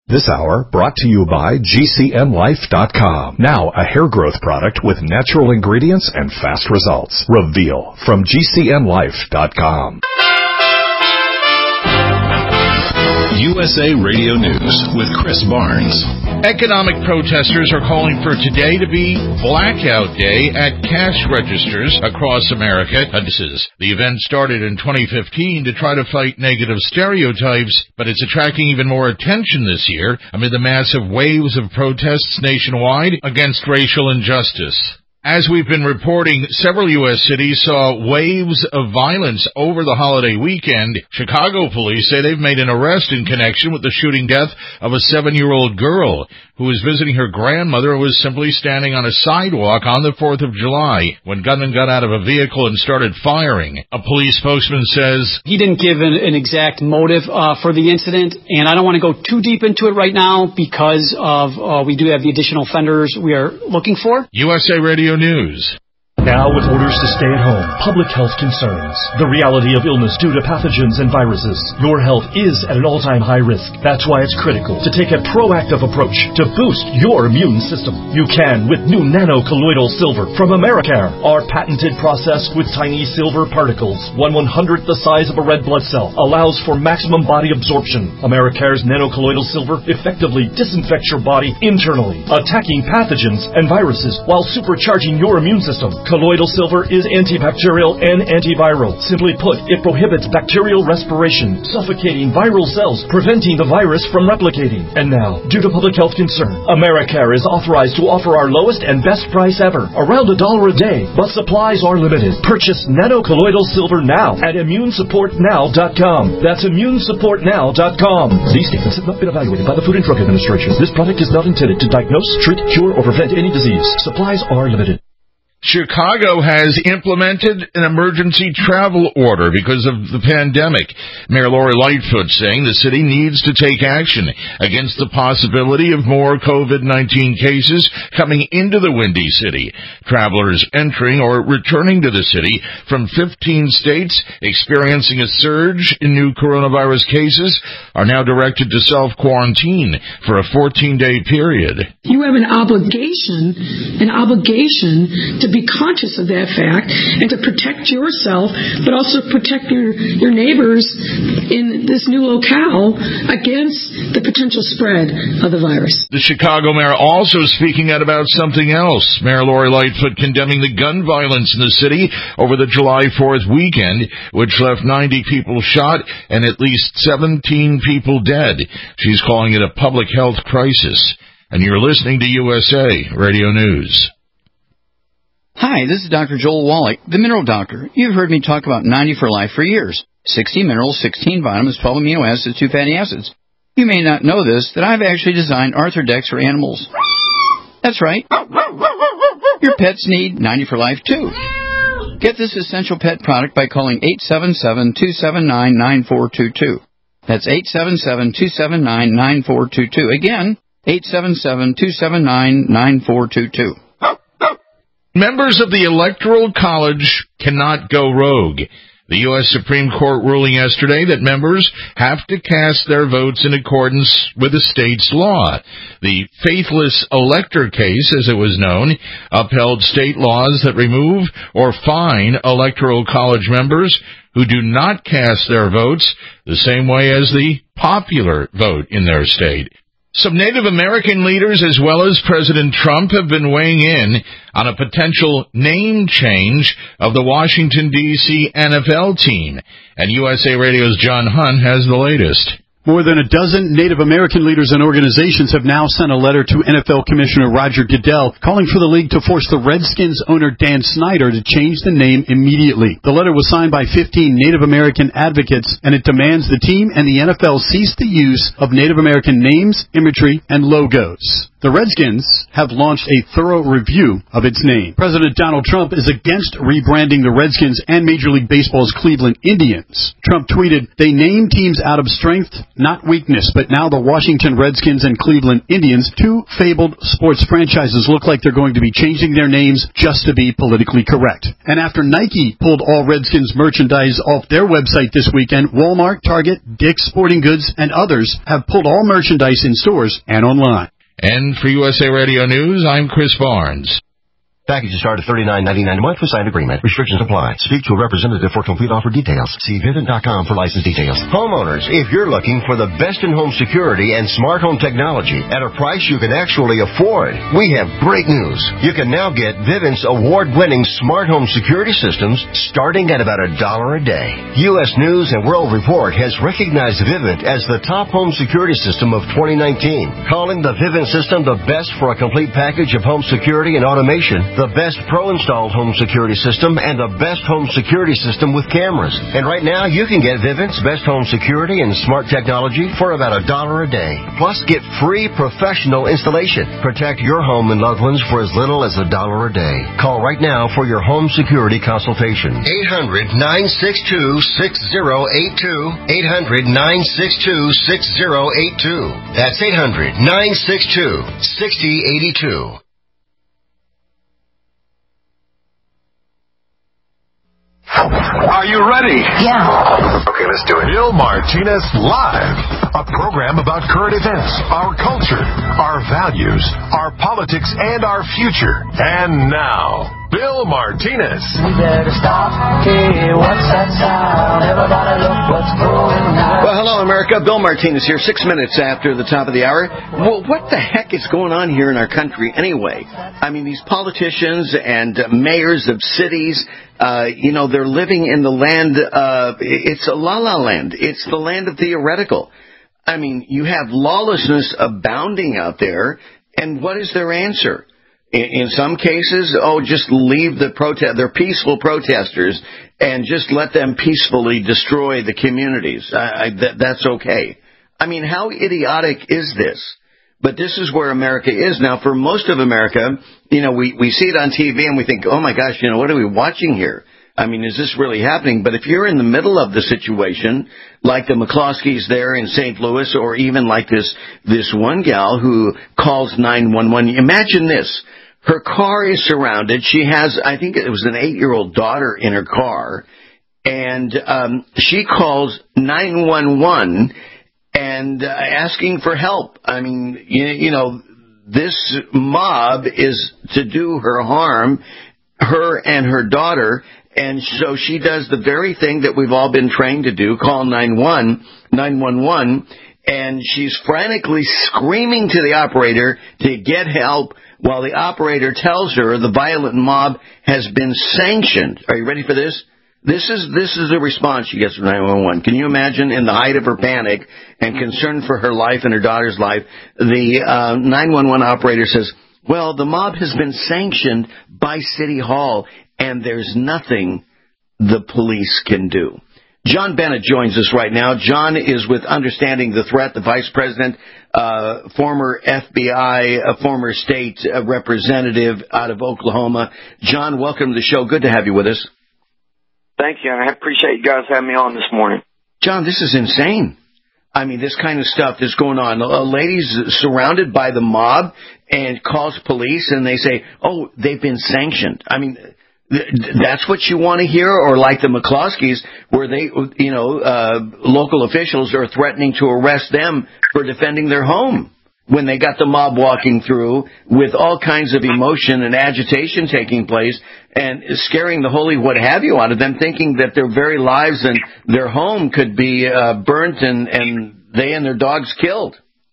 This hour brought to you by GCNlife.com. Now a hair growth product with natural ingredients and fast results. Reveal from GCNlife.com. USA Radio News with Chris Barnes. Economic protesters are calling for today to be Blackout Day at cash registers across America. The event started in 2015 to try to fight negative stereotypes, but it's attracting even more attention this year amid the massive waves of protests nationwide against racial injustice. As we've been reporting, several U.S. cities saw waves of violence over the holiday weekend. Chicago police say they've made an arrest in connection with the shooting death of a 7-year-old girl who was visiting her grandmother and was simply standing on a sidewalk on the 4th of July when gunmen got out of a vehicle and started firing. A police spokesman says he didn't give an exact motive for the incident, and I don't want to go too deep into it right now because of we do have the additional offenders we are looking for. USA Radio News. Now with orders to stay at home, public health concerns, the reality of illness due to pathogens and viruses, your health is at an all-time high risk. That's why it's critical to take a proactive approach to boost your immune system. You can with new nano-colloidal silver from Americare. Our patented process with tiny silver particles, 1/100th the size of a red blood cell, allows for maximum body absorption. Americare's nano-colloidal silver effectively disinfects your body internally, attacking pathogens and viruses while supercharging your immune system. Colloidal silver is antibacterial and antiviral. Simply put, it prohibits bacterial respiration, suffocating viral cells, preventing the virus from replicating. And now, due to public health concern, Americare is authorized to offer our lowest and best price ever, around $1 a day, but supplies are limited. Purchase nano-colloidal silver now at ImmuneSupportNow.com. That's ImmuneSupportNow.com. These statements have not been evaluated by the Food and Drug Administration. This product is not intended to diagnose, treat, cure, or prevent any disease. Supplies are limited. Chicago has implemented an emergency travel order because of the pandemic. Mayor Lori Lightfoot saying the city needs to take action against the possibility of more COVID-19 cases coming into the Windy City. Travelers entering or returning to the city from 15 states experiencing a surge in new coronavirus cases are now directed to self-quarantine for a 14-day period. You have an obligation to be conscious of that fact and to protect yourself, but also protect your neighbors in this new locale against the potential spread of the virus. The Chicago mayor also speaking out about something else. Mayor Lori Lightfoot condemning the gun violence in the city over the July 4th weekend, which left 90 people shot and at least 17 people dead. She's calling it a public health crisis. And you're listening to USA Radio News. Hi, this is Dr. Joel Wallach, the Mineral Doctor. You've heard me talk about 90 for Life for years. 60 minerals, 16 vitamins, 12 amino acids, 2 fatty acids. You may not know this, that I've actually designed Arthrodex for animals. That's right. Your pets need 90 for Life, too. Get this essential pet product by calling 877-279-9422. That's 877-279-9422. Again, 877-279-9422. Members of the Electoral College cannot go rogue. The U.S. Supreme Court ruling yesterday that members have to cast their votes in accordance with the state's law. The faithless elector case, as it was known, upheld state laws that remove or fine Electoral College members who do not cast their votes the same way as the popular vote in their state. Some Native American leaders, as well as President Trump, have been weighing in on a potential name change of the Washington, D.C. NFL team. And USA Radio's John Hunt has the latest. More than a dozen Native American leaders and organizations have now sent a letter to NFL Commissioner Roger Goodell calling for the league to force the Redskins owner Dan Snyder to change the name immediately. The letter was signed by 15 Native American advocates, and it demands the team and the NFL cease the use of Native American names, imagery, and logos. The Redskins have launched a thorough review of its name. President Donald Trump is against rebranding the Redskins and Major League Baseball's Cleveland Indians. Trump tweeted, "They name teams out of strength, not weakness, but now the Washington Redskins and Cleveland Indians, two fabled sports franchises, look like they're going to be changing their names just to be politically correct." And after Nike pulled all Redskins merchandise off their website this weekend, Walmart, Target, Dick's Sporting Goods, and others have pulled all merchandise in stores and online. And for USA Radio News, I'm Chris Barnes. Packages start at $39.99 a month with signed agreement. Restrictions apply. Speak to a representative for complete offer details. See Vivint.com for license details. Homeowners, if you're looking for the best in home security and smart home technology at a price you can actually afford, we have great news. You can now get Vivint's award-winning smart home security systems starting at about $1 a day. U.S. News and World Report has recognized Vivint as the top home security system of 2019, calling the Vivint system the best for a complete package of home security and automation, the best pro-installed home security system, and the best home security system with cameras. And right now, you can get Vivint's best home security and smart technology for about $1 a day. Plus, get free professional installation. Protect your home and loved ones for as little as $1 a day. Call right now for your home security consultation. 800-962-6082. 800-962-6082. That's 800-962-6082. Are you ready? Yeah. Okay, let's do it. Bill Martinez Live, a program about current events, our culture, our values, our politics, and our future. And now, Bill Martinez. We better stop. Hey, what's that sound? Everybody look what's going on. Well, hello, America. Bill Martinez here, 6 minutes after the top of the hour. Well, what the heck is going on here in our country anyway? I mean, these politicians and mayors of cities, they're living in the land, it's a la-la land. It's the land of theoretical. I mean, you have lawlessness abounding out there, and what is their answer? In some cases, just leave the protest. They're peaceful protesters, and just let them peacefully destroy the communities. That's okay. I mean, how idiotic is this? But this is where America is now. For most of America, we see it on TV and we think, oh my gosh, what are we watching here? I mean, is this really happening? But if you're in the middle of the situation, like the McCloskeys there in St. Louis, or even like this one gal who calls 911, imagine this. Her car is surrounded. She has, I think it was an 8-year-old daughter in her car, and she calls 911 and asking for help. I mean, this mob is to do her harm, her and her daughter, and so she does the very thing that we've all been trained to do, call 911, and she's frantically screaming to the operator to get help while the operator tells her the violent mob has been sanctioned. Are you ready for this? This is the response she gets from 911. Can you imagine, in the height of her panic and concern for her life and her daughter's life, the 911 operator says, well, the mob has been sanctioned by City Hall, and there's nothing the police can do. John Bennett joins us right now. John is with Understanding the Threat, the vice president, former FBI, former state representative out of Oklahoma. John, welcome to the show. Good to have you with us. Thank you. I appreciate you guys having me on this morning. John, this is insane. I mean, this kind of stuff that's going on. A lady's surrounded by the mob and calls police, and they say, oh, they've been sanctioned. I mean, that's what you want to hear? Or like the McCloskeys, where they, local officials are threatening to arrest them for defending their home when they got the mob walking through with all kinds of emotion and agitation taking place and scaring the holy what have you out of them, thinking that their very lives and their home could be burnt and they and their dogs killed.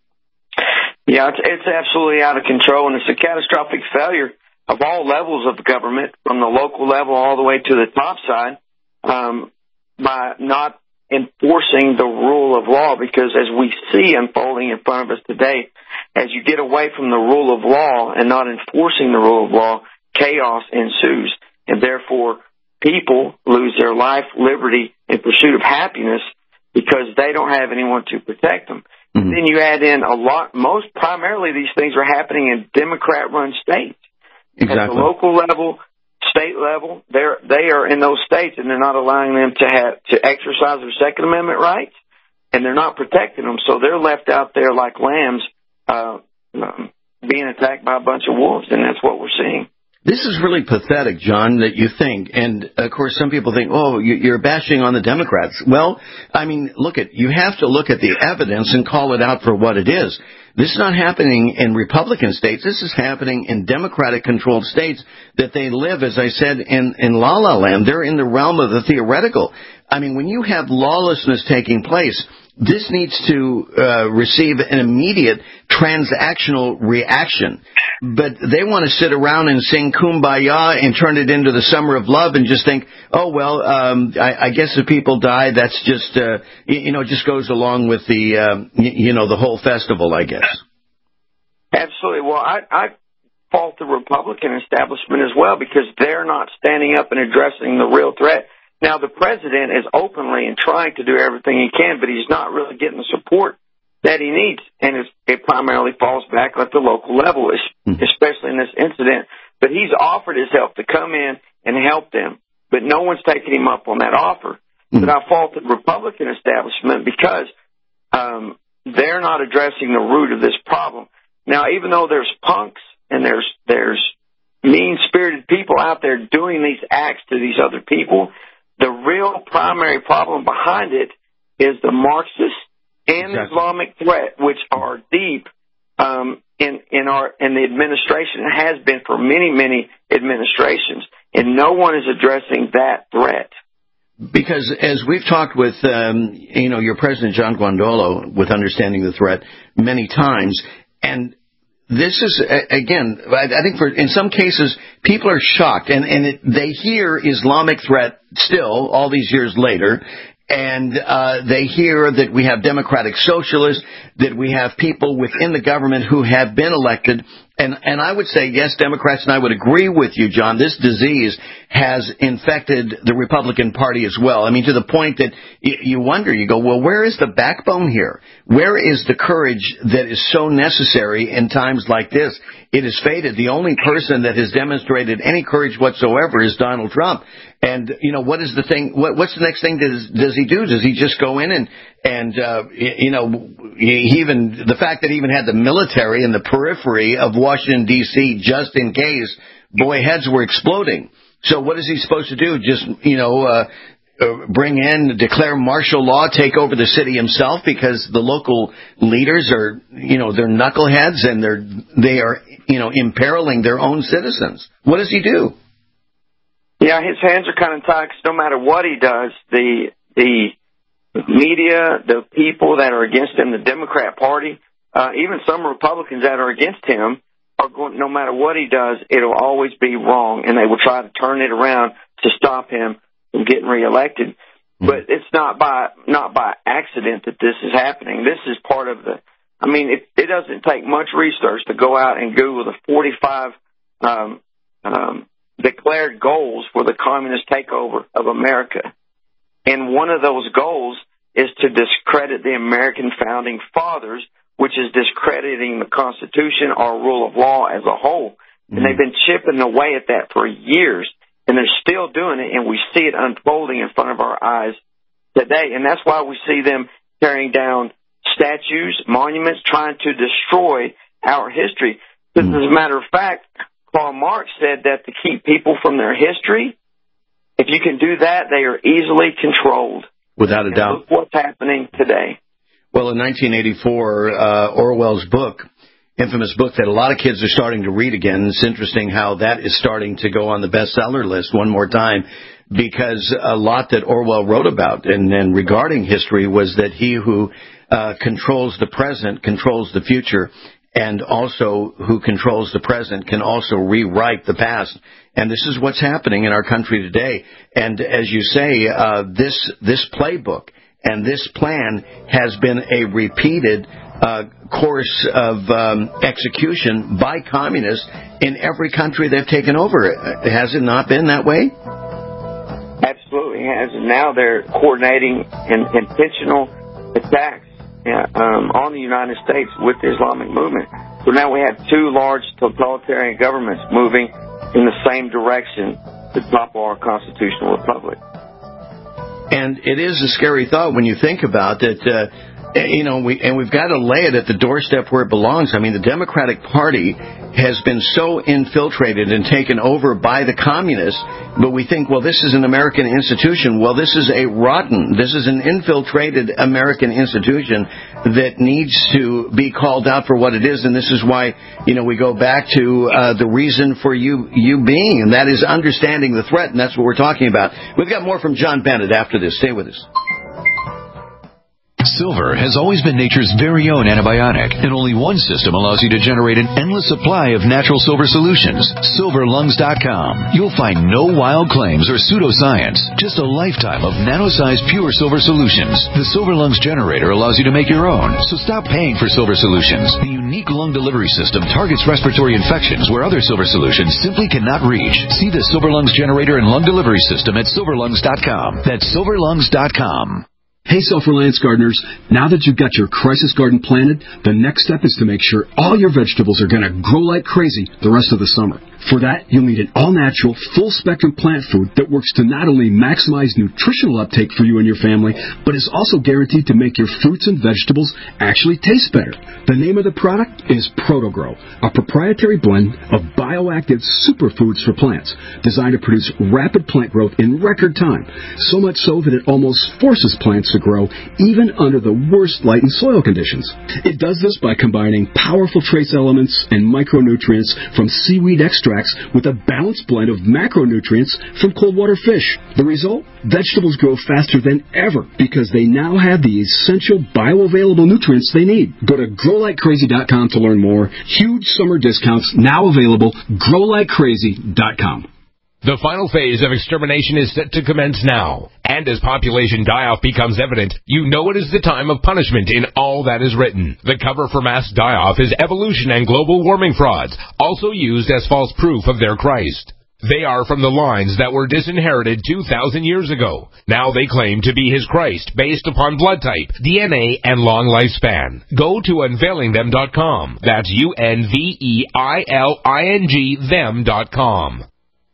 Yeah, it's absolutely out of control, and it's a catastrophic failure of all levels of the government, from the local level all the way to the top side, by not enforcing the rule of law. Because as we see unfolding in front of us today, as you get away from the rule of law and not enforcing the rule of law, chaos ensues, and therefore people lose their life, liberty, in pursuit of happiness because they don't have anyone to protect them. Mm-hmm. Then you add in primarily these things are happening in Democrat-run states. Exactly. At the local level, state level, they are in those states, and they're not allowing them to exercise their Second Amendment rights, and they're not protecting them. So they're left out there like lambs, being attacked by a bunch of wolves, and that's what we're seeing. This is really pathetic, John, that you think. And, of course, some people think, oh, you're bashing on the Democrats. Well, I mean, you have to look at the evidence and call it out for what it is. This is not happening in Republican states. This is happening in Democratic-controlled states that they live, as I said, in la-la land. They're in the realm of the theoretical. I mean, when you have lawlessness taking place, this needs to receive an immediate transactional reaction. But they want to sit around and sing Kumbaya and turn it into the summer of love and just think, oh, well, I guess if people die, that's just, just goes along with the whole festival, I guess. Absolutely. Well, I fault the Republican establishment as well because they're not standing up and addressing the real threat. Now, the president is openly and trying to do everything he can, but he's not really getting the support that he needs, and it primarily falls back at the local level, especially in this incident. But he's offered his help to come in and help them, but no one's taking him up on that offer. But I fault the Republican establishment because they're not addressing the root of this problem. Now, even though there's punks and there's mean-spirited people out there doing these acts to these other people, the real primary problem behind it is the Marxist and the Islamic threat, which are deep in the administration. It has been for many, many administrations, and no one is addressing that threat. Because as we've talked with, your President John Guandolo with Understanding the Threat many times, and this is, again, I think in some cases, people are shocked, and they hear Islamic threat still, all these years later, and they hear that we have democratic socialists, that we have people within the government who have been elected. And I would say, yes, Democrats, and I would agree with you, John, this disease has infected the Republican Party as well. I mean, to the point that you wonder, you go, well, where is the backbone here? Where is the courage that is so necessary in times like this? It has faded. The only person that has demonstrated any courage whatsoever is Donald Trump. And, what is the thing? What's the next thing does he do? Does he just go in and he even, the fact that he even had the military in the periphery of Washington, D.C., just in case boy heads were exploding. So what is he supposed to do? Just, bring in, declare martial law, take over the city himself because the local leaders are, they're knuckleheads and they are imperiling their own citizens. What does he do? Yeah, his hands are kind of tied 'cause no matter what he does, the media, the people that are against him, the Democrat Party, even some Republicans that are against him are going, no matter what he does, it'll always be wrong, and they will try to turn it around to stop him from getting reelected. But it's not by accident that this is happening. This is part of it doesn't take much research to go out and Google the 45 declared goals for the communist takeover of America. And one of those goals is to discredit the American founding fathers, which is discrediting the Constitution, our rule of law as a whole. And they've been chipping away at that for years, and they're still doing it, and we see it unfolding in front of our eyes today. And that's why we see them tearing down statues, monuments, trying to destroy our history. Because as a matter of fact, Karl Marx said that to keep people from their history, if you can do that, they are easily controlled. Without a doubt. Look what's happening today. Well, in 1984, Orwell's book, infamous book that a lot of kids are starting to read again. It's interesting how that is starting to go on the bestseller list one more time, because a lot that Orwell wrote about and regarding history was that he who controls the present controls the future, and also who controls the present can also rewrite the past. And this is what's happening in our country today. And as you say, this playbook and this plan has been a repeated course of execution by communists in every country they've taken over. Has it not been that way? Absolutely has. And now they're coordinating intentional attacks on the United States with the Islamic movement. So now we have two large totalitarian governments moving in the same direction to topple our constitutional republic. And it is a scary thought when you think about it. We've got to lay it at the doorstep where it belongs. I mean, the Democratic Party has been so infiltrated and taken over by the communists, but we think, well, this is an American institution. Well, this is an infiltrated American institution that needs to be called out for what it is, and this is why, we go back to the reason for you being, and that is understanding the threat, and that's what we're talking about. We've got more from John Bennett after this. Stay with us. Silver has always been nature's very own antibiotic, and only one system allows you to generate an endless supply of natural silver solutions. SilverLungs.com. You'll find no wild claims or pseudoscience, just a lifetime of nano-sized pure silver solutions. The Silver Lungs generator allows you to make your own, so stop paying for silver solutions. The unique lung delivery system targets respiratory infections where other silver solutions simply cannot reach. See the Silver Lungs generator and lung delivery system at SilverLungs.com. That's SilverLungs.com. Hey, Self-Reliance gardeners, now that you've got your crisis garden planted, the next step is to make sure all your vegetables are going to grow like crazy the rest of the summer. For that, you'll need an all-natural, full-spectrum plant food that works to not only maximize nutritional uptake for you and your family, but is also guaranteed to make your fruits and vegetables actually taste better. The name of the product is ProtoGrow, a proprietary blend of bioactive superfoods for plants, designed to produce rapid plant growth in record time, so much so that it almost forces plants to grow even under the worst light and soil conditions. It does this by combining powerful trace elements and micronutrients from seaweed extracts with a balanced blend of macronutrients from cold water fish. The result? Vegetables grow faster than ever because they now have the essential bioavailable nutrients they need. Go to growlikecrazy.com to learn more. Huge summer discounts now available. growlikecrazy.com. The final phase of extermination is set to commence now. And as population die-off becomes evident, you know it is the time of punishment in all that is written. The cover for mass die-off is evolution and global warming frauds, also used as false proof of their Christ. They are from the lines that were disinherited 2,000 years ago. Now they claim to be his Christ based upon blood type, DNA, and long lifespan. Go to unveilingthem.com. That's UNVEILING them.com.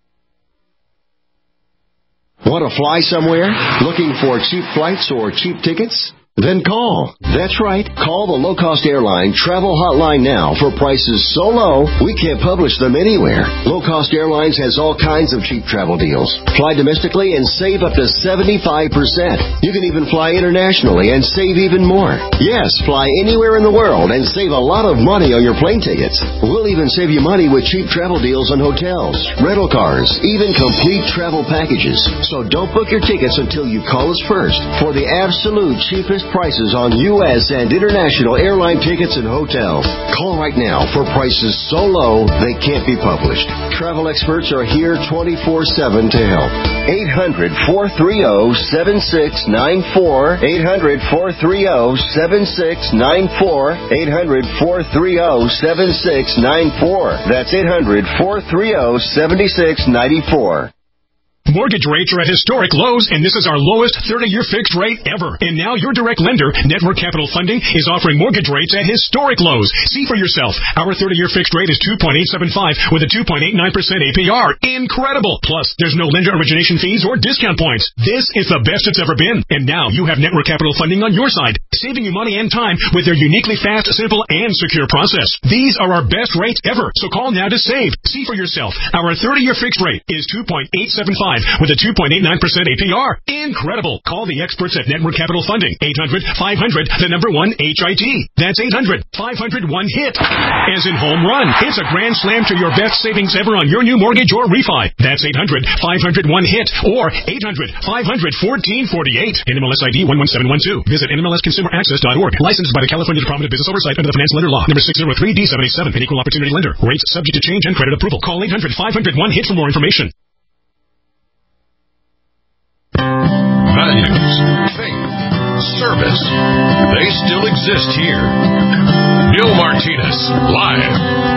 Want to fly somewhere? Looking for cheap flights or cheap tickets? Then call. That's right. Call the low-cost airline travel hotline now for prices so low we can't publish them anywhere. Low-cost airlines has all kinds of cheap travel deals. Fly domestically and save up to 75%. You can even fly internationally and save even more. Yes, fly anywhere in the world and save a lot of money on your plane tickets. We'll even save you money with cheap travel deals on hotels, rental cars, even complete travel packages. So don't book your tickets until you call us first for the absolute cheapest prices on U.S. and international airline tickets and hotels. Call right now for prices so low they can't be published. Travel experts are here 24/7 to help. 800-430-7694. 800-430-7694. 800-430-7694. That's 800-430-7694. Mortgage rates are at historic lows, and this is our lowest 30-year fixed rate ever. And now your direct lender, Network Capital Funding, is offering mortgage rates at historic lows. See for yourself. Our 30-year fixed rate is 2.875 with a 2.89% APR. Incredible! Plus, there's no lender origination fees or discount points. This is the best it's ever been. And now you have Network Capital Funding on your side, saving you money and time with their uniquely fast, simple, and secure process. These are our best rates ever, so call now to save. See for yourself. Our 30-year fixed rate is 2.875 with a 2.89% APR. Incredible. Call the experts at Network Capital Funding. 800-500-1-HIT. That's 800-500-1-HIT. As in home run. It's a grand slam to your best savings ever on your new mortgage or refi. That's 800-500-1-HIT or 800-500-1448. NMLS ID 11712. Visit NMLSConsumerAccess.org. Licensed by the California Department of Business Oversight under the Finance Lender Law. Number 603D77. An equal opportunity lender. Rates subject to change and credit approval. Call 800-500-1-HIT for more information. Values, faith, service, they still exist here. Bill Martinez, live.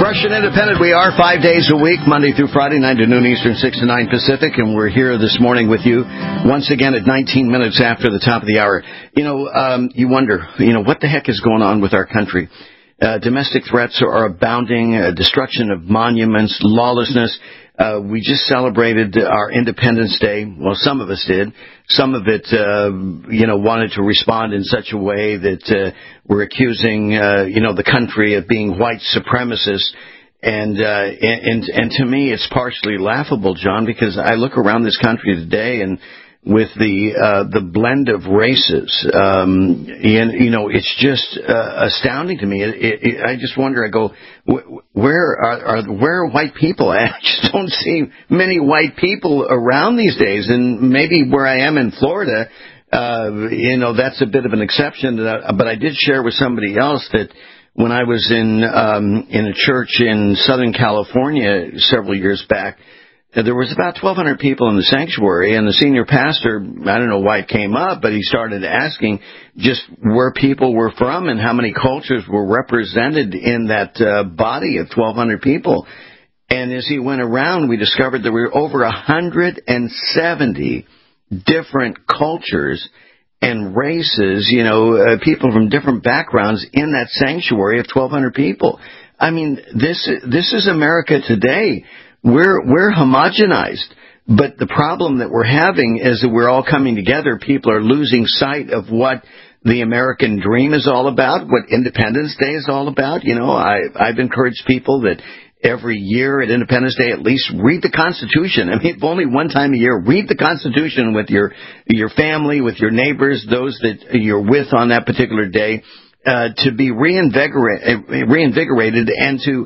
Fresh and Independent, we are 5 days a week, Monday through Friday, 9 to noon Eastern, 6 to 9 Pacific, and we're here this morning with you once again at 19 minutes after the top of the hour. You wonder, what the heck is going on with our country? Domestic threats are abounding, destruction of monuments, lawlessness. We just celebrated our Independence Day. Well, some of us did. Some of it, wanted to respond in such a way that we're accusing, the country of being white supremacists. And to me, it's partially laughable, John, because I look around this country today and with the blend of races, it's just astounding to me. I just wonder. I go, where are white people? I just don't see many white people around these days. And maybe where I am in Florida, that's a bit of an exception. But I did share with somebody else that when I was in a church in Southern California several years back, there was about 1,200 people in the sanctuary, and the senior pastor, I don't know why it came up, but he started asking just where people were from and how many cultures were represented in that body of 1,200 people. And as he went around, we discovered there were over 170 different cultures and races, people from different backgrounds in that sanctuary of 1,200 people. I mean, this is America today. We're homogenized, but the problem that we're having is that we're all coming together. People are losing sight of what the American dream is all about, what Independence Day is all about. I've encouraged people that every year at Independence Day, at least read the Constitution. I mean, if only one time a year, read the Constitution with your family, with your neighbors, those that you're with on that particular day. To be reinvigorated and to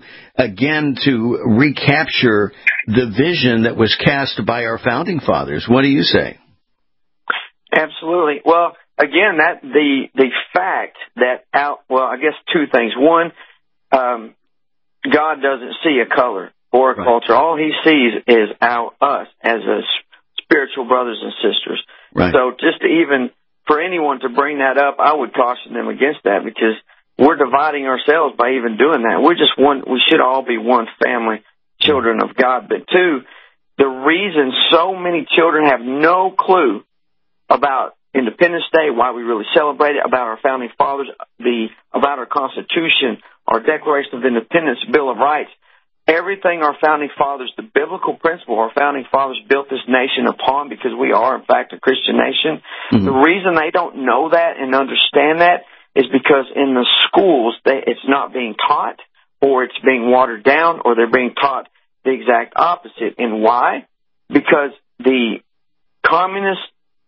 recapture the vision that was cast by our founding fathers. What do you say? Absolutely. Well, again, the fact that I guess two things. One, God doesn't see a color or a culture. All He sees is us as spiritual brothers and sisters. Right. So just to for anyone to bring that up, I would caution them against that, because we're dividing ourselves by even doing that. We're just one. We should all be one family, children of God. But two, the reason so many children have no clue about Independence Day, why we really celebrate it, about our founding fathers, about our Constitution, our Declaration of Independence, Bill of Rights, everything our founding fathers, the biblical principle our founding fathers built this nation upon, because we are, in fact, a Christian nation. Mm-hmm. The reason they don't know that and understand that is because in the schools, it's not being taught, or it's being watered down, or they're being taught the exact opposite. And why? Because the communist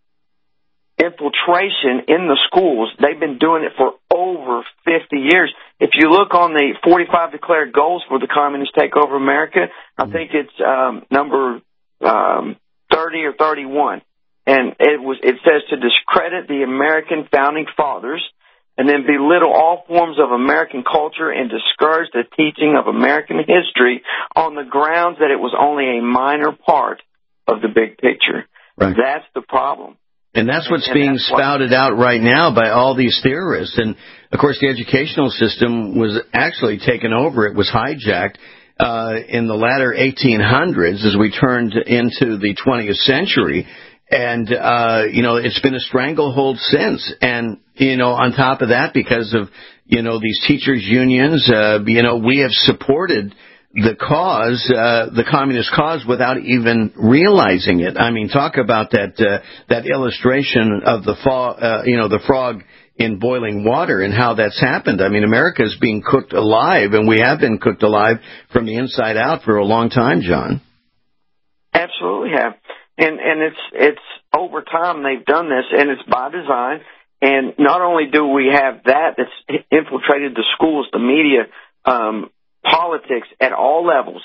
infiltration in the schools, they've been doing it for over 50 years. If you look on the 45 declared goals for the communist takeover America, I think it's number 30 or 31, and it says to discredit the American founding fathers, and then belittle all forms of American culture and discourage the teaching of American history on the grounds that it was only a minor part of the big picture. Right. That's the problem. And that's what's being spouted out right now by all these theorists. And, of course, the educational system was actually taken over. It was hijacked in the latter 1800s as we turned into the 20th century. And, it's been a stranglehold since. And, on top of that, because of, these teachers' unions, we have supported the cause, the communist cause, without even realizing it. I mean, talk about that illustration of the frog in boiling water and how that's happened. I mean, America is being cooked alive, and we have been cooked alive from the inside out for a long time, John. Absolutely have. And it's over time they've done this, and it's by design. And not only do we have that's infiltrated the schools, the media, politics at all levels.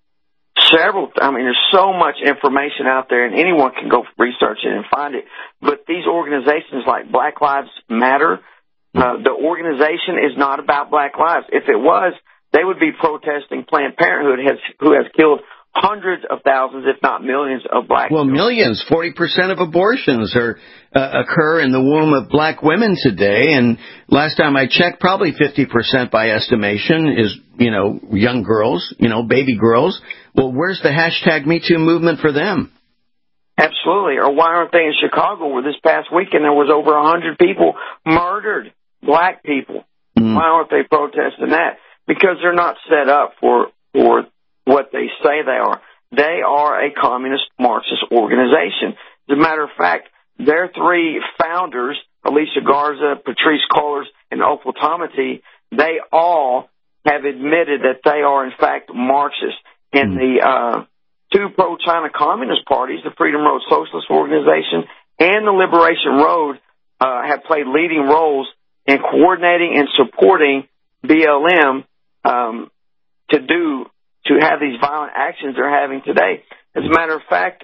There's so much information out there, and anyone can go research it and find it. But these organizations like Black Lives Matter, the organization is not about Black lives. If it was, they would be protesting Planned Parenthood, who has killed hundreds of thousands, if not millions, of black Well, children. millions. 40% of abortions occur in the womb of black women today. And last time I checked, probably 50% by estimation is, young girls, baby girls. Well, where's the hashtag MeToo movement for them? Absolutely. Or why aren't they in Chicago, where this past weekend there was over 100 people murdered, black people? Why aren't they protesting that? Because they're not set up for what they say they are. They are a communist Marxist organization. As a matter of fact, their three founders, Alicia Garza, Patrisse Cullors, and Opal Tometi, they all have admitted that they are, in fact, Marxist. And the two pro-China communist parties, the Freedom Road Socialist Organization and the Liberation Road, have played leading roles in coordinating and supporting BLM to have these violent actions they're having today. As a matter of fact,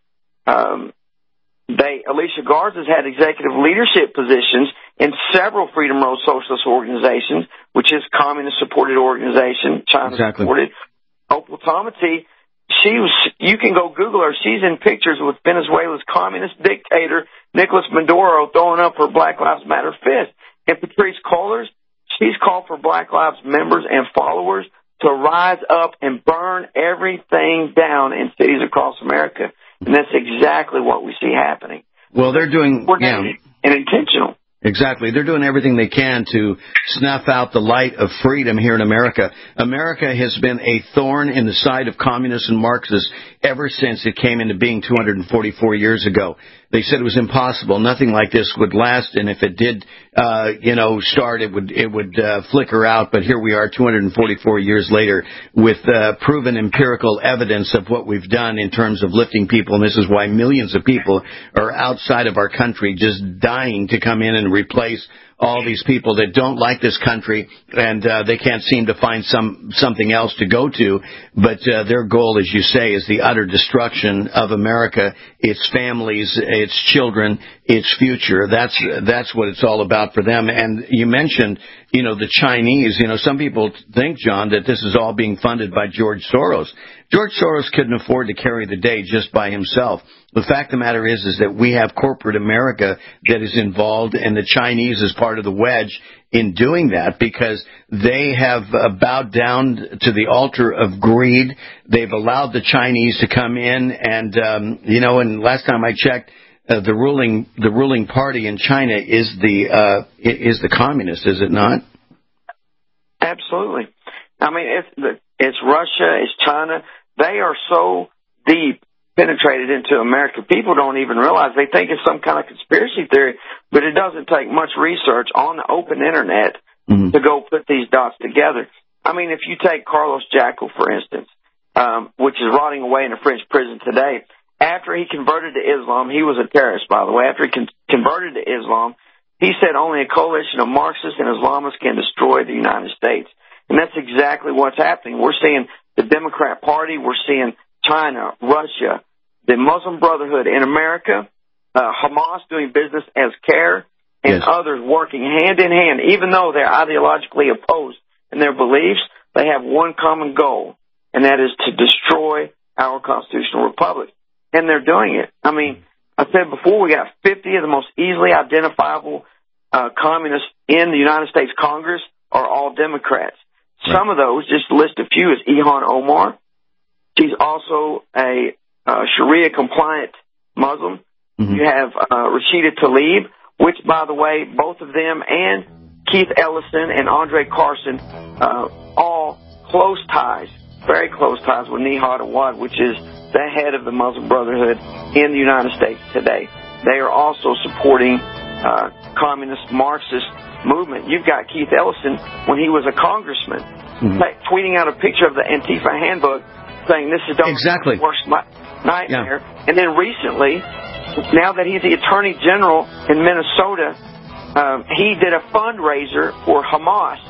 Alicia Garza's had executive leadership positions in several Freedom Road Socialist organizations, which is communist-supported organization, China-supported. Opal Tometi, you can go Google her. She's in pictures with Venezuela's communist dictator, Nicolas Maduro, throwing up her Black Lives Matter fist. And Patrisse Cullors, she's called for Black Lives members and followers to rise up and burn everything down in cities across America. And that's exactly what we see happening. Well, they're doing... and intentional. Exactly. They're doing everything they can to snuff out the light of freedom here in America. America has been a thorn in the side of communists and Marxists ever since it came into being 244 years ago. They said it was impossible. Nothing like this would last, and if it did, start, it would flicker out. But here we are 244 years later with proven empirical evidence of what we've done in terms of lifting people, and this is why millions of people are outside of our country just dying to come in and replace all these people that don't like this country, and they can't seem to find something else to go to. But their goal, as you say, is the utter destruction of America, its families, its children, its future. That's what it's all about for them. And you mentioned, the Chinese. Some people think, John, that this is all being funded by George Soros. George Soros couldn't afford to carry the day just by himself. The fact of the matter is that we have corporate America that is involved, and the Chinese is part of the wedge in doing that because they have bowed down to the altar of greed. They've allowed the Chinese to come in, and and last time I checked, the ruling party in China is the communist, is it not? Absolutely. I mean, it's Russia, it's China. They are so deep penetrated into America. People don't even realize. They think it's some kind of conspiracy theory, but it doesn't take much research on the open internet to go put these dots together. I mean, if you take Carlos Jackal, for instance, which is rotting away in a French prison today, after he converted to Islam, he was a terrorist, by the way. After he converted to Islam, he said only a coalition of Marxists and Islamists can destroy the United States. And that's exactly what's happening. We're seeing the Democrat Party, we're seeing China, Russia, the Muslim Brotherhood in America, Hamas doing business as CARE, and others working hand in hand. Even though they're ideologically opposed in their beliefs, they have one common goal, and that is to destroy our constitutional republic. And they're doing it. I mean, I said before, we got 50 of the most easily identifiable communists in the United States Congress are all Democrats. Right. Some of those, just to list a few, is Ilhan Omar. She's also a Sharia-compliant Muslim. You have Rashida Tlaib, which, by the way, both of them and Keith Ellison and Andre Carson, all close ties, very close ties with Nihad Awad, which is the head of the Muslim Brotherhood in the United States today. They are also supporting communist Marxist movement. You've got Keith Ellison, when he was a congressman, tweeting out a picture of the Antifa handbook saying this is the worst nightmare. Yeah. And then recently, now that he's the Attorney General in Minnesota, he did a fundraiser for Hamas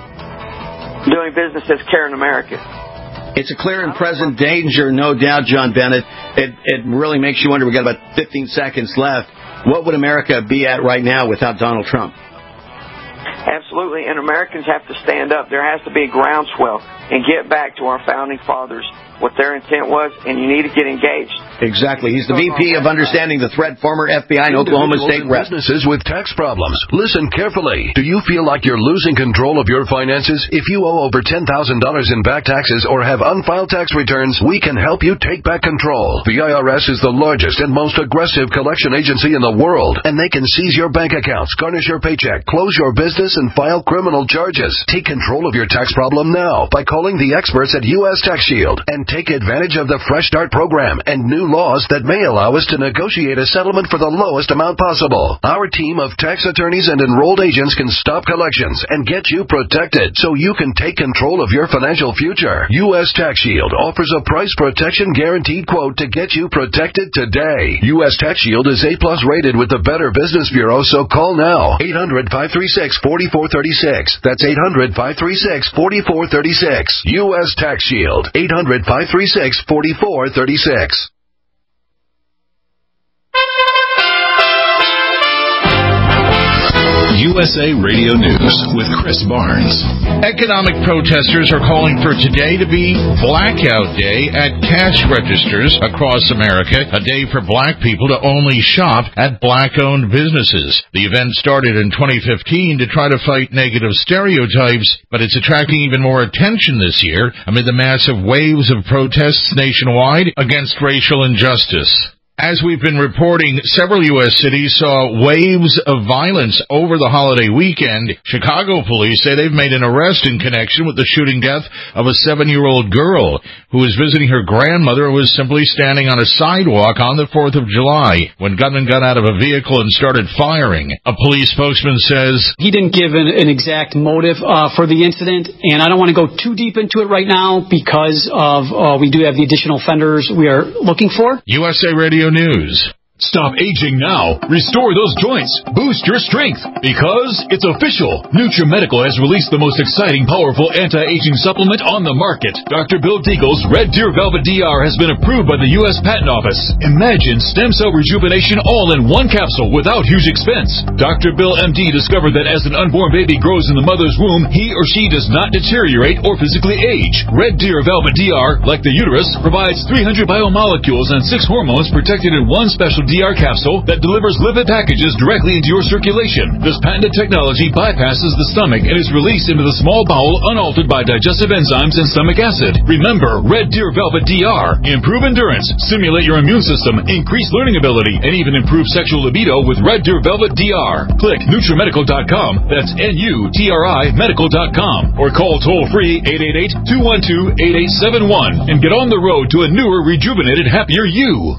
doing business as CARE in America. It's a clear and present danger, no doubt, John Bennett. It really makes you wonder. We've got about 15 seconds left. What would America be at right now without Donald Trump? Absolutely, and Americans have to stand up. There has to be a groundswell and get back to our founding fathers, what their intent was, and you need to get engaged. Exactly. He's the VP of Understanding the Threat, former FBI and Oklahoma State Rep. Businesses with tax problems. Listen carefully. Do you feel like you're losing control of your finances? If you owe over $10,000 in back taxes or have unfiled tax returns, we can help you take back control. The IRS is the largest and most aggressive collection agency in the world, and they can seize your bank accounts, garnish your paycheck, close your business, and file criminal charges. Take control of your tax problem now by calling the experts at U.S. Tax Shield and take advantage of the Fresh Start program and new laws that may allow us to negotiate a settlement for the lowest amount possible. Our team of tax attorneys and enrolled agents can stop collections and get you protected so you can take control of your financial future. U.S. Tax Shield offers a price protection guaranteed quote to get you protected today. U.S. Tax Shield is A+ rated with the Better Business Bureau, so call now. 800-536-4436. That's 800-536-4436. U.S. Tax Shield. 800-536-4436. USA Radio News with Chris Barnes. Economic protesters are calling for today to be Blackout Day at cash registers across America, a day for black people to only shop at black-owned businesses. The event started in 2015 to try to fight negative stereotypes, but it's attracting even more attention this year amid the massive waves of protests nationwide against racial injustice. As we've been reporting, several U.S. cities saw waves of violence over the holiday weekend. Chicago police say they've made an arrest in connection with the shooting death of a 7-year-old girl who was visiting her grandmother who was simply standing on a sidewalk on the 4th of July when gunmen got out of a vehicle and started firing. A police spokesman says he didn't give an exact motive for the incident, and I don't want to go too deep into it right now because of we do have the additional offenders we are looking for. USA Radio News. Stop aging now. Restore those joints. Boost your strength. Because it's official. NutriMedical has released the most exciting, powerful anti-aging supplement on the market. Dr. Bill Deagle's Red Deer Velvet DR has been approved by the U.S. Patent Office. Imagine stem cell rejuvenation all in one capsule without huge expense. Dr. Bill MD discovered that as an unborn baby grows in the mother's womb, he or she does not deteriorate or physically age. Red Deer Velvet DR, like the uterus, provides 300 biomolecules and 6 hormones protected in one special DR capsule that delivers lipid packages directly into your circulation. This patented technology bypasses the stomach and is released into the small bowel unaltered by digestive enzymes and stomach acid. Remember, Red Deer Velvet DR. Improve endurance, stimulate your immune system, increase learning ability, and even improve sexual libido with Red Deer Velvet DR. Click NutriMedical.com, that's NUTRI Medical.com, or call toll-free 888-212-8871 and get on the road to a newer, rejuvenated, happier you.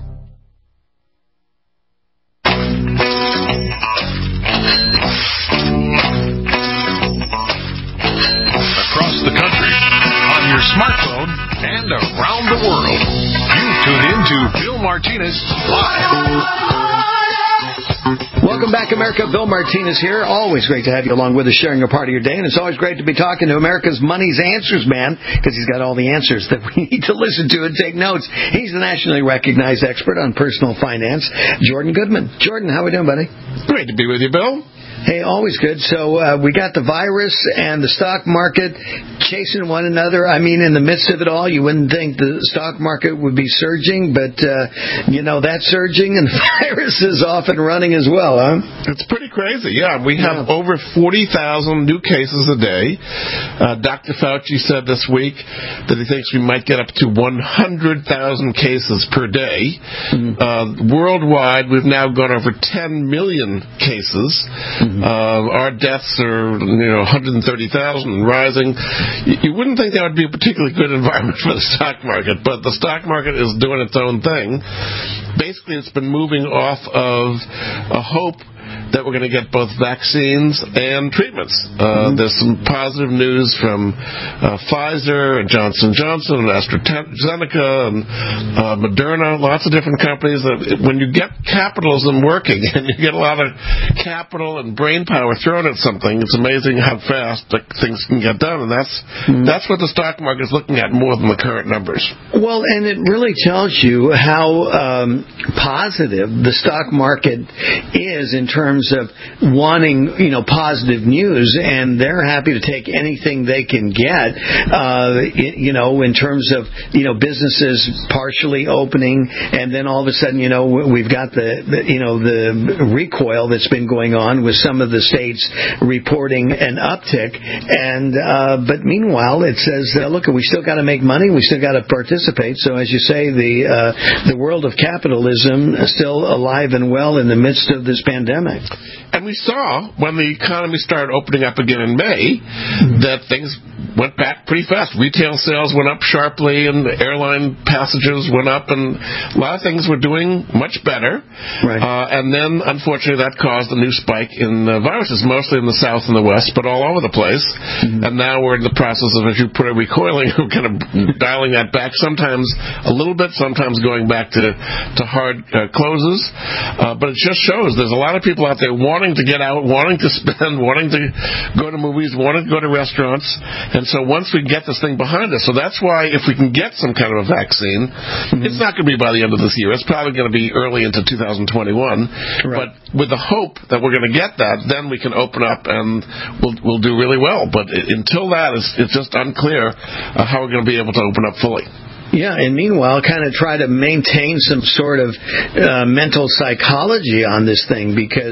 The country, on your smartphone, and around the world. You tune in to Bill Martinez Live. Welcome back, America. Bill Martinez here. Always great to have you along with us, sharing a part of your day. And it's always great to be talking to America's Money's Answers man, because he's got all the answers that we need to listen to and take notes. He's the nationally recognized expert on personal finance, Jordan Goodman. Jordan, how we doing, buddy? Great to be with you, Bill. Hey, always good. So we got the virus and the stock market chasing one another. I mean, in the midst of it all, you wouldn't think the stock market would be surging, but, that's surging, and the virus is off and running as well, huh? It's pretty crazy, yeah. We have over 40,000 new cases a day. Dr. Fauci said this week that he thinks we might get up to 100,000 cases per day. Worldwide, we've now gone over 10 million cases. Our deaths are, 130,000 and rising. You wouldn't think that would be a particularly good environment for the stock market, but the stock market is doing its own thing. Basically, it's been moving off of a hope that we're going to get both vaccines and treatments. There's some positive news from Pfizer and Johnson & Johnson and AstraZeneca and Moderna, lots of different companies. When you get capitalism working and you get a lot of capital and brain power thrown at something, it's amazing how fast things can get done, and that's what the stock market is looking at more than the current numbers. Well, and it really tells you how positive the stock market is in terms terms of wanting, positive news, and they're happy to take anything they can get, in terms of, businesses partially opening, and then all of a sudden, we've got the recoil that's been going on with some of the states reporting an uptick, and but meanwhile, it says, look, we still got to make money, we still got to participate. So as you say, the world of capitalism is still alive and well in the midst of this pandemic. And we saw when the economy started opening up again in May that things went back pretty fast. Retail sales went up sharply, and airline passengers went up, and a lot of things were doing much better. Right. And then, unfortunately, that caused a new spike in viruses, mostly in the South and the West, but all over the place. Mm-hmm. And now we're in the process of, as you put it, recoiling, kind of dialing that back, sometimes a little bit, sometimes going back to hard closes. But it just shows there's a lot of people out there wanting to get out, wanting to spend, wanting to go to movies, wanting to go to restaurants. And so once we get this thing behind us, so that's why if we can get some kind of a vaccine, it's not going to be by the end of this year. It's probably going to be early into 2021. Right. But with the hope that we're going to get that, then we can open up and we'll do really well. But until that, it's just unclear how we're going to be able to open up fully. Yeah, and meanwhile, kind of try to maintain some sort of mental psychology on this thing because,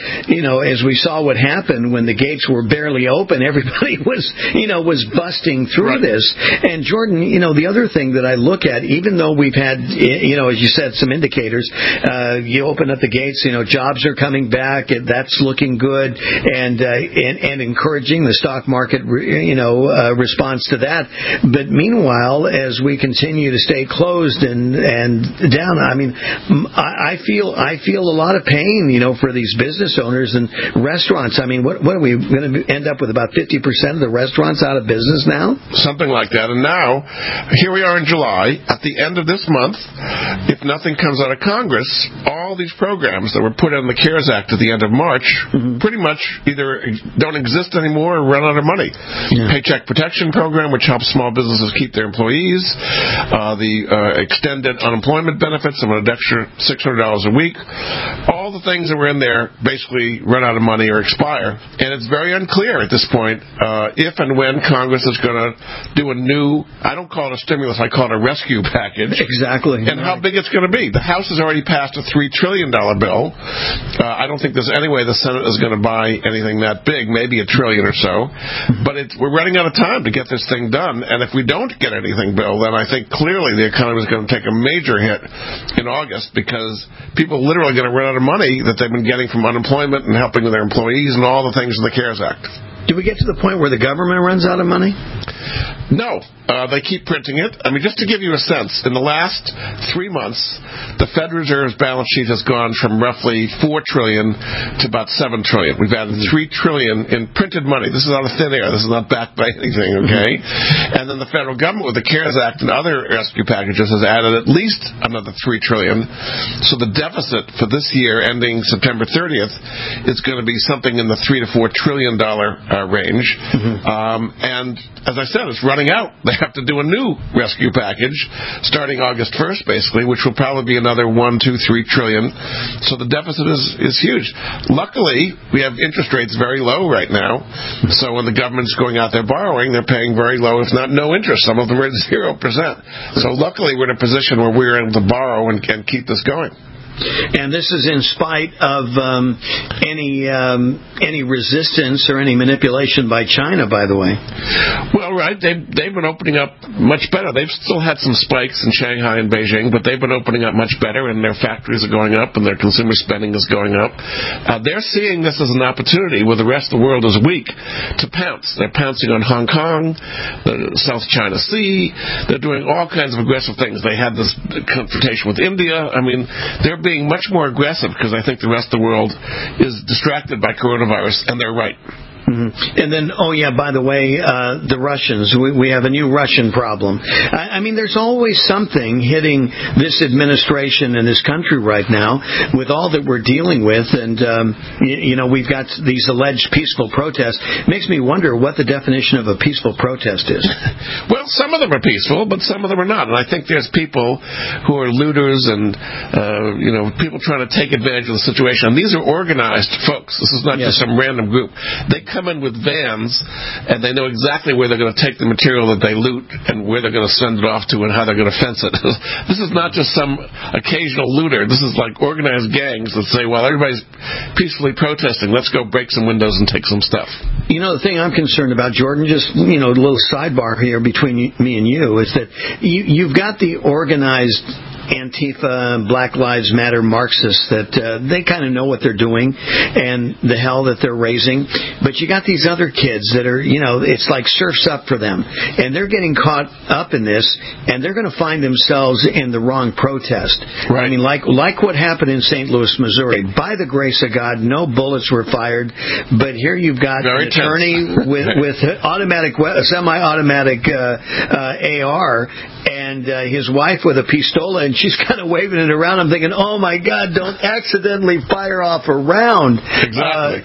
as we saw what happened when the gates were barely open, everybody was busting through this. And Jordan, the other thing that I look at, even though we've had, as you said, some indicators, you open up the gates, jobs are coming back, that's looking good, and encouraging the stock market, response to that. But meanwhile, as we continue to stay closed and down, I mean, I feel a lot of pain, for these business owners and restaurants. I mean, what are we going to end up with? About 50% of the restaurants out of business now? Something like that. And now, here we are in July. At the end of this month, if nothing comes out of Congress, all these programs that were put in the CARES Act at the end of March pretty much either don't exist anymore or run out of money. Yeah. Paycheck Protection Program, which helps small businesses keep their employees. The extended unemployment benefits of an extra $600 a week. All the things that were in there basically run out of money or expire. And it's very unclear at this point if and when Congress is going to do a new, I don't call it a stimulus, I call it a rescue package. Exactly. And how big it's going to be. The House has already passed a $3 trillion bill. I don't think there's any way the Senate is going to buy anything that big, maybe $1 trillion or so. But we're running out of time to get this thing done. And if we don't get anything, Bill, then I think clearly the economy is going to take a major hit in August because people are literally going to run out of money that they've been getting from unemployment and helping their employees and all the things in the CARES Act. Do we get to the point where the government runs out of money? No. They keep printing it. I mean, just to give you a sense, in the last 3 months, the Fed Reserve's balance sheet has gone from roughly $4 trillion to about $7 trillion. We've added $3 trillion in printed money. This is out of thin air. This is not backed by anything, okay? And then the federal government, with the CARES Act and other rescue packages, has added at least another $3 trillion. So the deficit for this year, ending September 30th, is going to be something in the $3 to $4 trillion range. And as I said, it's running out. They have to do a new rescue package starting August 1st, basically, which will probably be another $1, $2, $3 trillion. So the deficit is huge. Luckily, we have interest rates very low right now. So when the government's going out there borrowing, they're paying very low, if not no interest. Some of them are at 0%. So luckily, we're in a position where we're able to borrow and keep this going. And this is in spite of any resistance or any manipulation by China, by the way. Well, right. They've been opening up much better. They've still had some spikes in Shanghai and Beijing, but they've been opening up much better, and their factories are going up, and their consumer spending is going up. They're seeing this as an opportunity where the rest of the world is weak to pounce. They're pouncing on Hong Kong, the South China Sea. They're doing all kinds of aggressive things. They had this confrontation with India. I mean, they're being much more aggressive because I think the rest of the world is distracted by coronavirus, and they're right. And then, by the way, the Russians. We have a new Russian problem. I mean, there's always something hitting this administration and this country right now with all that we're dealing with. And, we've got these alleged peaceful protests. It makes me wonder what the definition of a peaceful protest is. Well, Well, some of them are peaceful, but some of them are not. And I think there's people who are looters and, people trying to take advantage of the situation. And these are organized folks. This is not just some random group. They come in with vans, and they know exactly where they're going to take the material that they loot and where they're going to send it off to and how they're going to fence it. This is not just some occasional looter. This is like organized gangs that say, well, everybody's peacefully protesting. Let's go break some windows and take some stuff. The thing I'm concerned about, Jordan, just, a little sidebar here between me and you, is that you've got the organized Antifa, Black Lives Matter Marxists that they kind of know what they're doing and the hell that they're raising. But you got these other kids that are, it's like surf's up for them. And they're getting caught up in this, and they're going to find themselves in the wrong protest. Right. I mean, like what happened in St. Louis, Missouri. By the grace of God, no bullets were fired. But here you've got an attorney with semi-automatic AR and his wife with a pistola, and she's kind of waving it around. I'm thinking, oh my God, don't accidentally fire off a round. Exactly.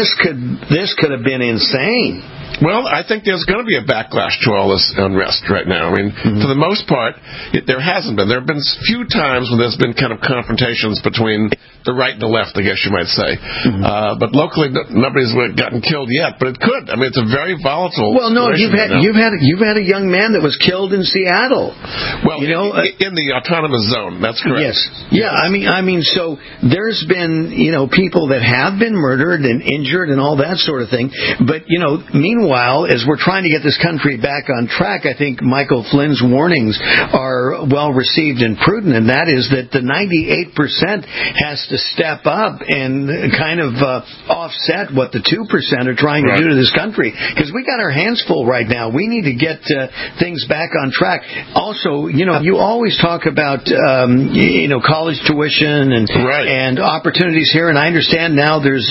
This could have been insane. Well, I think there's going to be a backlash to all this unrest right now. I mean, for the most part, there hasn't been. There have been few times when there's been kind of confrontations between the right and the left, I guess you might say. But locally, nobody's gotten killed yet. But it could. I mean, it's a very volatile. Well, no, you've had a young man that was killed in Seattle. Well, in the autonomous zone. That's correct. Yes. Yeah. I mean, so there's been people that have been murdered and injured and all that sort of thing. But meanwhile, as we're trying to get this country back on track, I think Michael Flynn's warnings are well received and prudent, and that is that the 98% has to step up and kind of offset what the 2% are trying to do to this country, because we got our hands full right now. We need to get things back on track. Also, you always talk about college tuition and opportunities here, and I understand now there's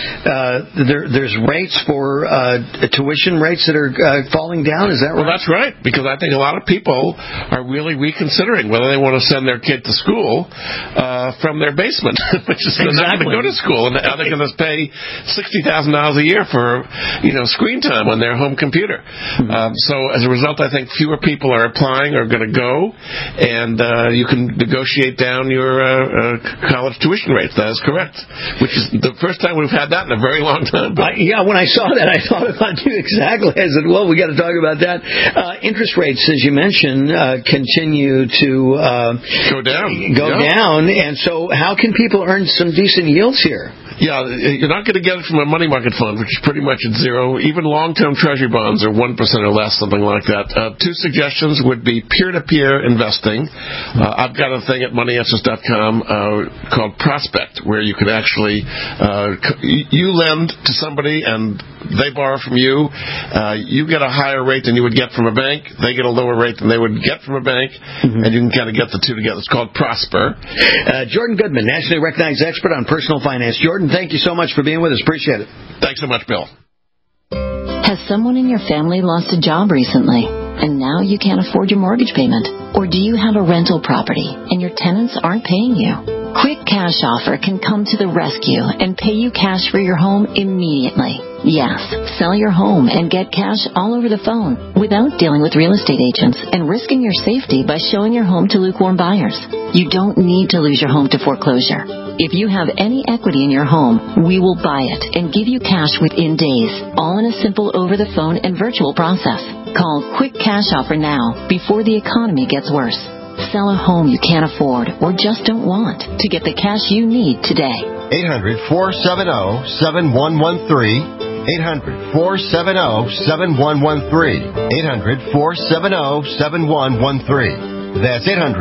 rates for tuition rates that are falling down. Is that right? Well, that's right, because I think a lot of people are really reconsidering whether they want to send their kid to school from their basement, which is they're not going to go to school, and are they going to pay $60,000 a year for screen time on their home computer? So as a result, I think fewer people are applying or going to go, and you can negotiate down your college tuition rates. That is correct, which is the first time we've had that in a very long time. When I saw that, I thought about you exactly. I said, well, we got to talk about that. Interest rates, as you mentioned, continue to go down, and so how can people earn some decent yields here? Yeah, you're not going to get it from a money market fund, which is pretty much at zero. Even long-term treasury bonds are 1% or less, something like that. Two suggestions would be peer-to-peer investing. I've got a thing at moneyanswers.com called Prospect, where you can actually you lend to somebody and they borrow from you. You get a higher rate than you would get from a bank. They get a lower rate than they would get from a bank, and you can kind of get the two together. It's called Prosper. Jordan Goodman, nationally recognized expert on personal finance. Jordan, thank you so much for being with us. Appreciate it. Thanks so much, Bill. Has someone in your family lost a job recently, and now you can't afford your mortgage payment? Or do you have a rental property and your tenants aren't paying you? Quick Cash Offer can come to the rescue and pay you cash for your home immediately. Yes, sell your home and get cash all over the phone without dealing with real estate agents and risking your safety by showing your home to lukewarm buyers. You don't need to lose your home to foreclosure. If you have any equity in your home, we will buy it and give you cash within days, all in a simple over-the-phone and virtual process. Call Quick Cash Offer now before the economy gets worse. Sell a home you can't afford or just don't want to get the cash you need today. 800-470-7113. 800-470-7113. 800-470-7113. That's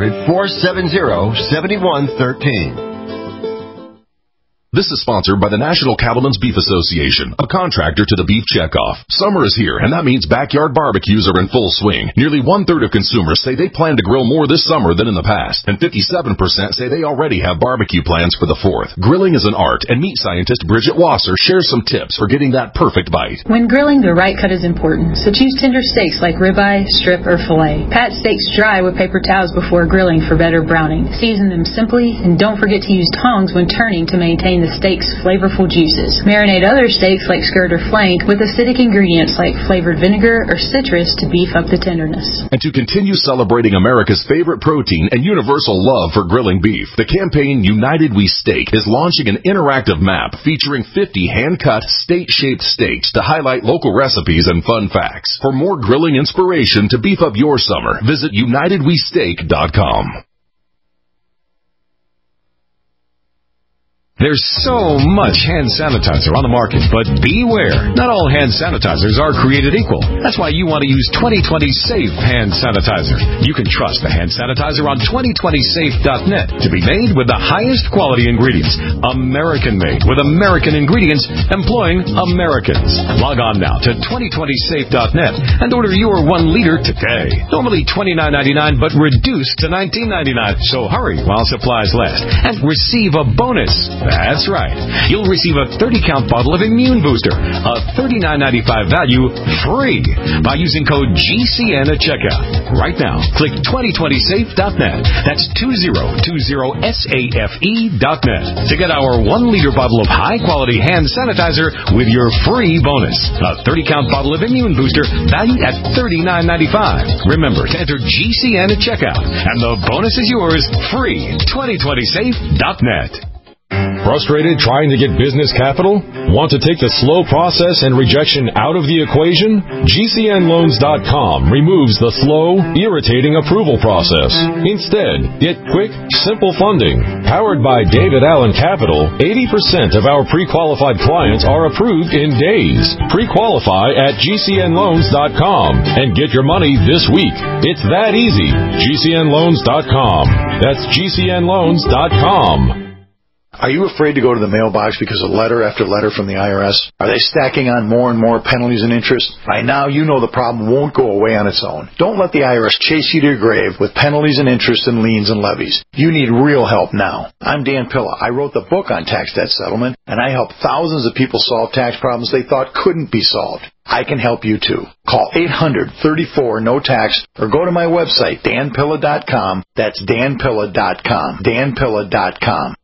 800-470-7113. This is sponsored by the National Cattlemen's Beef Association, a contractor to the beef checkoff. Summer is here, and that means backyard barbecues are in full swing. Nearly one-third of consumers say they plan to grill more this summer than in the past, and 57% say they already have barbecue plans for the 4th. Grilling is an art, and meat scientist Bridget Wasser shares some tips for getting that perfect bite. When grilling, the right cut is important, so choose tender steaks like ribeye, strip, or filet. Pat steaks dry with paper towels before grilling for better browning. Season them simply, and don't forget to use tongs when turning to maintain the the steak's flavorful juices. Marinate other steaks like skirt or flank with acidic ingredients like flavored vinegar or citrus to beef up the tenderness. And to continue celebrating America's favorite protein and universal love for grilling beef, the campaign United We Steak is launching an interactive map featuring 50 hand-cut, state-shaped steaks to highlight local recipes and fun facts. For more grilling inspiration to beef up your summer, visit UnitedWeSteak.com. There's so much hand sanitizer on the market, but beware. Not all hand sanitizers are created equal. That's why you want to use 2020 Safe Hand Sanitizer. You can trust the hand sanitizer on 2020safe.net to be made with the highest quality ingredients. American-made with American ingredients employing Americans. Log on now to 2020safe.net and order your 1 liter today. Normally $29.99, but reduced to $19.99. So hurry while supplies last and receive a bonus. That's right. You'll receive a 30-count bottle of Immune Booster, a $39.95 value, free by using code GCN at checkout. Right now, click 2020safe.net. That's 2020safe.net to get our 1-liter bottle of high-quality hand sanitizer with your free bonus. A 30-count bottle of Immune Booster valued at $39.95. Remember to enter GCN at checkout, and the bonus is yours free. 2020safe.net. Frustrated trying to get business capital? Want to take the slow process and rejection out of the equation? GCNLoans.com removes the slow, irritating approval process. Instead, get quick, simple funding. Powered by David Allen Capital, 80% of our pre-qualified clients are approved in days. Pre-qualify at GCNLoans.com and get your money this week. It's that easy. GCNLoans.com. That's GCNLoans.com. Are you afraid to go to the mailbox because of letter after letter from the IRS? Are they stacking on more and more penalties and interest? By now, you know the problem won't go away on its own. Don't let the IRS chase you to your grave with penalties and interest and liens and levies. You need real help now. I'm Dan Pilla. I wrote the book on tax debt settlement, and I help thousands of people solve tax problems they thought couldn't be solved. I can help you too. Call 800-34-NO-TAX or go to my website, danpilla.com. That's danpilla.com. danpilla.com.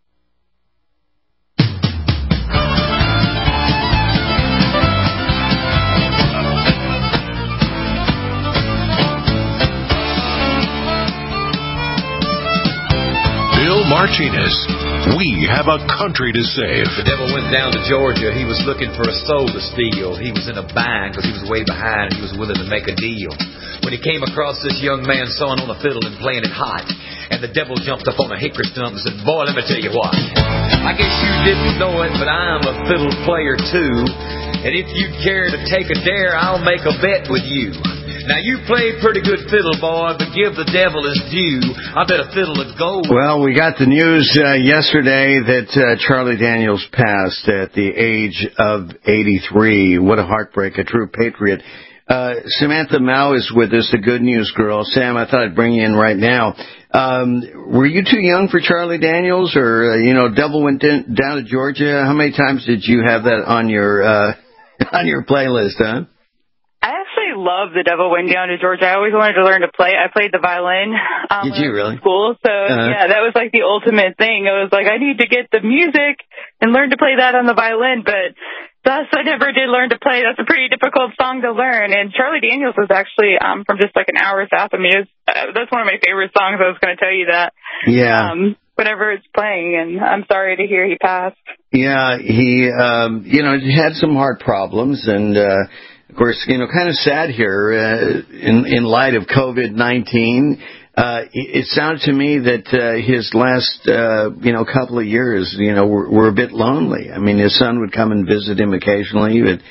Bill Martinez. We have a country to save. The devil went down to Georgia. He was looking for a soul to steal. He was in a bind because he was way behind and he was willing to make a deal. When he came across this young man sawing on a fiddle and playing it hot, and the devil jumped up on a hickory stump and said, "Boy, let me tell you what. I guess you didn't know it, but I'm a fiddle player too. And if you care to take a dare, I'll make a bet with you. Now, you play pretty good fiddle, boy, but give the devil his due. I bet a fiddle of gold." Well, we got the news yesterday that Charlie Daniels passed at the age of 83. What a heartbreak, a true patriot. Samantha Mao is with us, the Good News Girl. Sam, I thought I'd bring you in right now. Were you too young for Charlie Daniels, or, Devil Went Down to Georgia? How many times did you have that on your playlist, huh? I love The Devil Went Down to Georgia. I always wanted to learn to play. I played the violin Did you really? in school. So, yeah, that was like the ultimate thing. I was like, I need to get the music and learn to play that on the violin. But thus, I never did learn to play. That's a pretty difficult song to learn. And Charlie Daniels was actually from just like an hour south of me. That's one of my favorite songs. I was going to tell you that. Yeah. Whenever it's playing, and I'm sorry to hear he passed. Yeah, he, had some heart problems, and of course, kind of sad here in light of COVID-19. It sounded to me that his last, couple of years, were a bit lonely. I mean, his son would come and visit him occasionally, but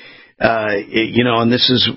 and this is,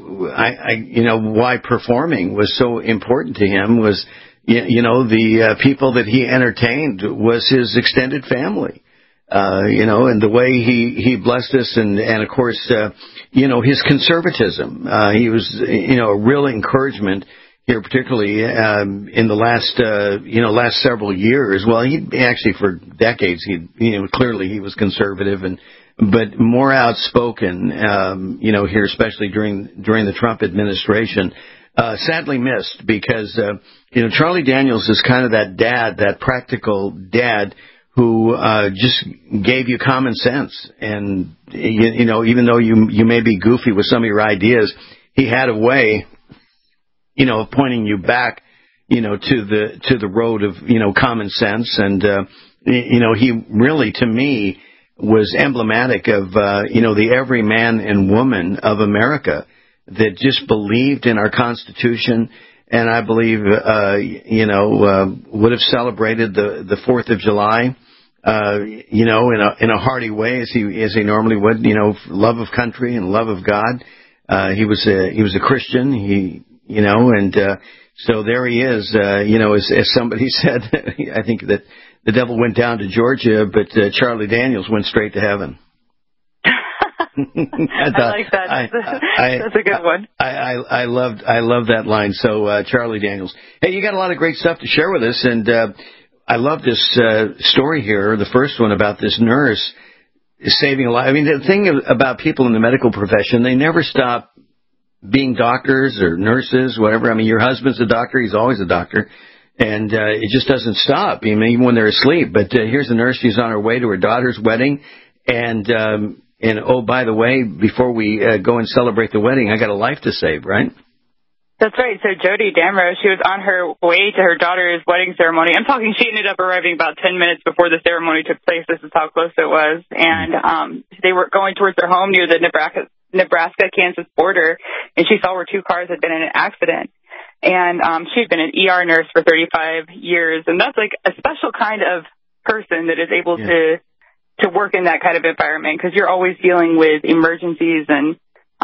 why performing was so important to him was, the people that he entertained was his extended family. And the way he blessed us and of course, his conservatism. He was, a real encouragement here, particularly, in the last several years. Well, he actually for decades, clearly he was conservative but more outspoken, here, especially during the Trump administration. Sadly missed because, Charlie Daniels is kind of that dad, that practical dad who just gave you common sense. And, you know, even though you may be goofy with some of your ideas, he had a way, you know, of pointing you back, you know, to the road of, you know, common sense. And, you know, he really, to me, was emblematic of, you know, the every man and woman of America that just believed in our Constitution. And I believe, you know, would have celebrated the 4th of July, you know, in a hearty way as he normally would, you know, love of country and love of God. He was a Christian, you know, and, so there he is, you know, as somebody said, I think that the devil went down to Georgia, but Charlie Daniels went straight to heaven. I like that. That's a good one. I love that line. So, Charlie Daniels. Hey, you got a lot of great stuff to share with us, and I love this story here, the first one about this nurse saving a life. I mean, the thing about people in the medical profession, they never stop being doctors or nurses, whatever. I mean, your husband's a doctor. He's always a doctor. And it just doesn't stop, I mean, even when they're asleep. But here's a nurse. She's on her way to her daughter's wedding. And oh, by the way, before we go and celebrate the wedding, I got a life to save, right? That's right. So Jody Damrow, she was on her way to her daughter's wedding ceremony. I'm talking, she ended up arriving about 10 minutes before the ceremony took place. This is how close it was. And they were going towards their home near the Nebraska-Kansas border, and she saw where 2 cars had been in an accident. And she'd been an ER nurse for 35 years, and that's like a special kind of person that is able to work in that kind of environment, because you're always dealing with emergencies and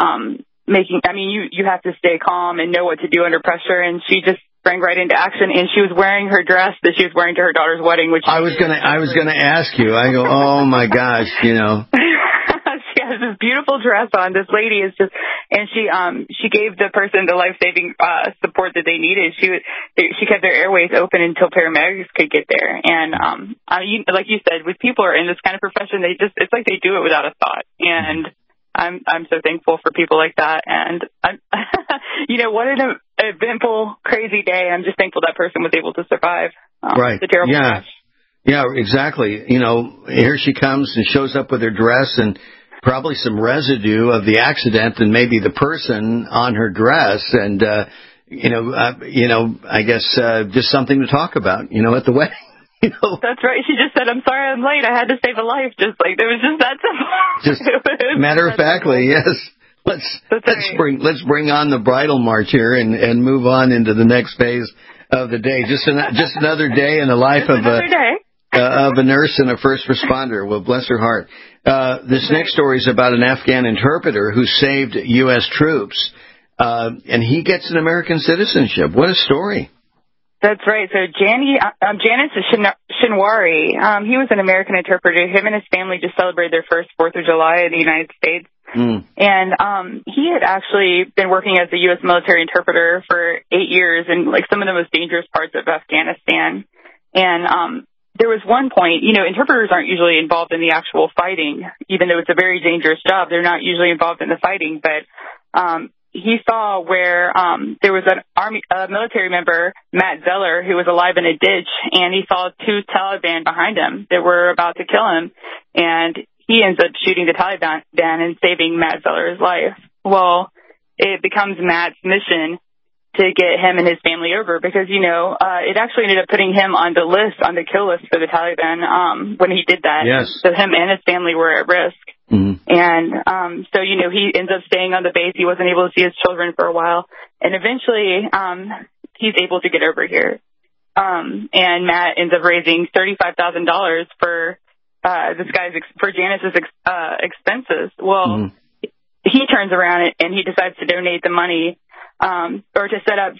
you have to stay calm and know what to do under pressure. And she just sprang right into action, and she was wearing her dress that she was wearing to her daughter's wedding. Which I was gonna ask you. I go, oh my gosh, you know. She has this beautiful dress on. This lady is just, and she gave the person the life-saving support that they needed. She kept their airways open until paramedics could get there. And like you said, when people are in this kind of profession, it's like they do it without a thought. And I'm so thankful for people like that. And you know, what an eventful, crazy day. I'm just thankful that person was able to survive the terrible crash. Yeah, exactly. You know, here she comes and shows up with her dress and probably some residue of the accident and maybe the person on her dress. And, you know, I guess just something to talk about, you know, at the wedding. You know? That's right. She just said, I'm sorry I'm late. I had to save a life. Just like, it was just that simple. Just matter of factly, yes. Let's bring on the bridal march here and move on into the next phase of the day. Just another day in the life of a nurse and a first responder. Well, bless her heart. This next story is about an Afghan interpreter who saved U.S. troops, and he gets an American citizenship. What a story. That's right. So Janis Shinwari, he was an American interpreter. Him and his family just celebrated their first 4th of July in the United States. And he had actually been working as a U.S. military interpreter for 8 years in like some of the most dangerous parts of Afghanistan. And there was one point, you know, interpreters aren't usually involved in the actual fighting, even though it's a very dangerous job. They're not usually involved in the fighting, but he saw where there was a military member, Matt Zeller, who was alive in a ditch, and he saw 2 Taliban behind him that were about to kill him, and he ends up shooting the Taliban and saving Matt Zeller's life. Well, it becomes Matt's mission to get him and his family over, because, you know, it actually ended up putting him on the kill list for the Taliban when he did that. Yes. So him and his family were at risk. And so, you know, he ends up staying on the base. He wasn't able to see his children for a while. And eventually he's able to get over here. And Matt ends up raising $35,000 for for Janice's expenses. Well, he turns around and he decides to donate the money or to set up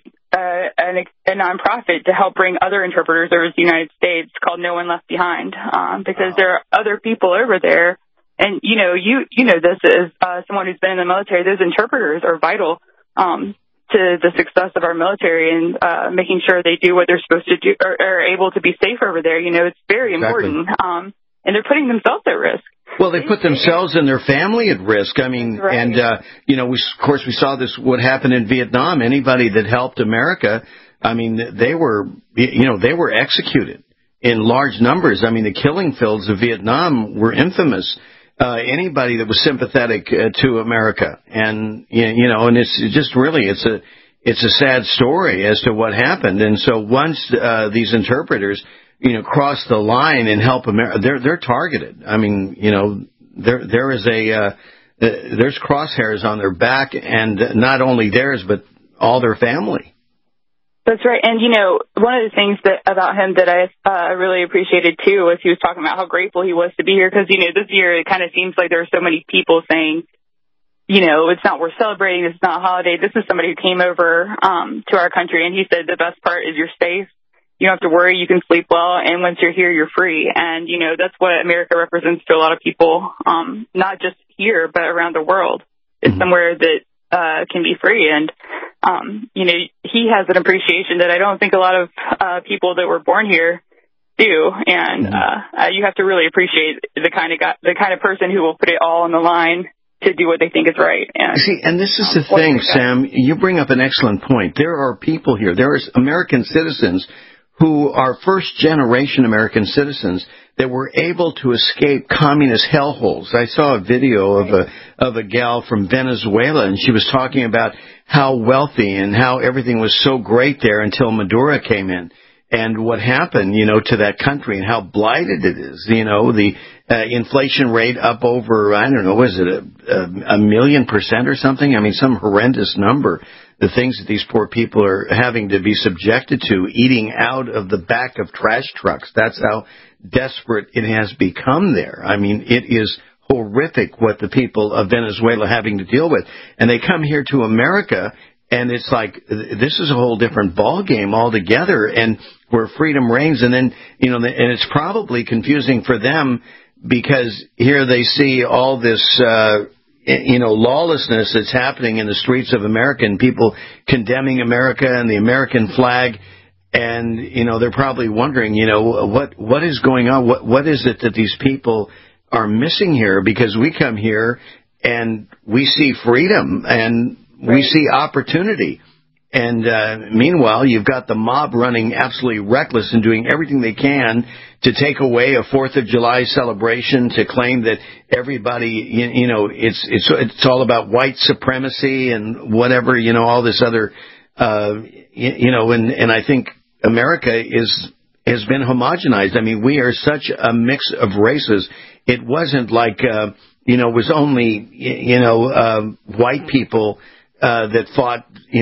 a nonprofit to help bring other interpreters over to the United States called No One Left Behind, because there are other people over there. And, you know, you know this as someone who's been in the military, those interpreters are vital to the success of our military and making sure they do what they're supposed to do or are able to be safe over there. You know, it's very important. And they're putting themselves at risk. Well, they put themselves and their family at risk. I mean, and, you know, we saw this, what happened in Vietnam. Anybody that helped America, I mean, they were executed. in large numbers. I mean, the killing fields of Vietnam were infamous. Anybody that was sympathetic to America, and and it's just really it's a sad story as to what happened. And so once these interpreters cross the line and help America, they're targeted. I mean, there is there's crosshairs on their back, and not only theirs but all their family. That's right. And, one of the things about him that I really appreciated, too, was he was talking about how grateful he was to be here because, this year it kind of seems like there are so many people saying, it's not worth celebrating, it's not a holiday. This is somebody who came over to our country, and he said the best part is you're safe. You don't have to worry. You can sleep well. And once you're here, you're free. And, that's what America represents to a lot of people, not just here, but around the world. It's somewhere that can be free. And, he has an appreciation that I don't think a lot of people that were born here do. And you have to really appreciate the kind of person who will put it all on the line to do what they think is right. And, and this is the thing, Sam. You bring up an excellent point. There are people here. There are American citizens who are first-generation American citizens that were able to escape communist hellholes. I saw a video of a gal from Venezuela, and she was talking about how wealthy and how everything was so great there until Maduro came in. And what happened, to that country and how blighted it is. The inflation rate up over, I don't know, was it a million % or something? I mean, some horrendous number. The things that these poor people are having to be subjected to, eating out of the back of trash trucks. That's how desperate it has become there. I mean, it is horrific what the people of Venezuela are having to deal with. And they come here to America, and it's like, this is a whole different ballgame altogether, and where freedom reigns. And then, and it's probably confusing for them because here they see all this, lawlessness that's happening in the streets of America, and people condemning America and the American flag. And, they're probably wondering, what is going on? What is it that these people are missing here? Because we come here and we see freedom and we see opportunity. And meanwhile, you've got the mob running absolutely reckless and doing everything they can to take away a 4th of July celebration, to claim that everybody, it's all about white supremacy and whatever, all this other, and I think America has been homogenized. I mean, we are such a mix of races. It wasn't like, it was only, white people that fought,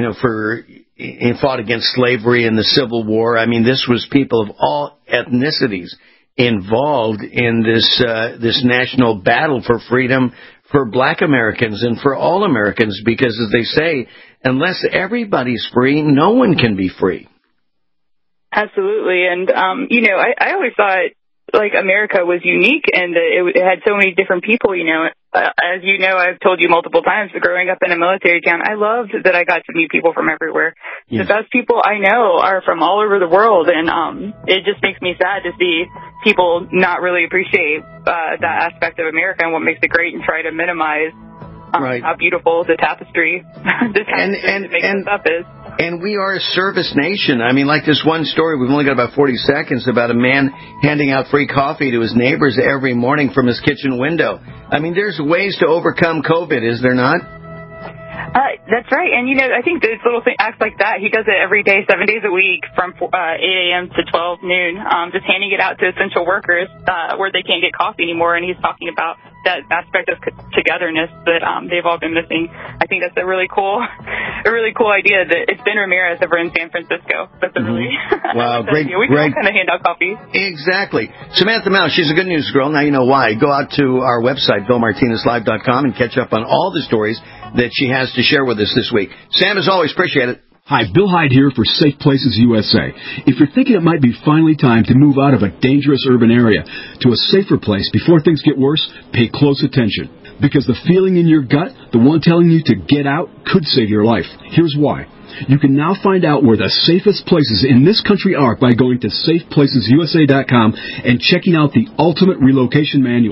fought against slavery and the Civil War. I mean, this was people of all ethnicities involved in this national battle for freedom for Black Americans and for all Americans, because, as they say, unless everybody's free, no one can be free. Absolutely. And, I always thought, America was unique and it had so many different people, As you know, I've told you multiple times, growing up in a military town, I loved that I got to meet people from everywhere. Yes. The best people I know are from all over the world, and it just makes me sad to see people not really appreciate that aspect of America and what makes it great, and try to minimize how beautiful the tapestry that makes us up is. And we are a service nation. I mean, like this one story, we've only got about 40 seconds, about a man handing out free coffee to his neighbors every morning from his kitchen window. I mean, there's ways to overcome COVID, is there not? That's right. And, I think this little acts like that, he does it every day, 7 days a week from 8 a.m. to 12 noon, just handing it out to essential workers where they can't get coffee anymore. And he's talking about that aspect of togetherness that they've all been missing. I think that's a really cool idea. That it's Ben Ramirez over in San Francisco. That's a really wow, great. We can all kind of hand out coffee. Exactly. Samantha Mouse, she's a good news girl. Now you know why. Go out to our website, BillMartinezLive.com, and catch up on all the stories that she has to share with us this week. Sam, as always, appreciate it. Hi, Bill Hyde here for Safe Places USA. If you're thinking it might be finally time to move out of a dangerous urban area to a safer place before things get worse, pay close attention. Because the feeling in your gut, the one telling you to get out, could save your life. Here's why. You can now find out where the safest places in this country are by going to safeplacesusa.com and checking out the Ultimate Relocation Manual.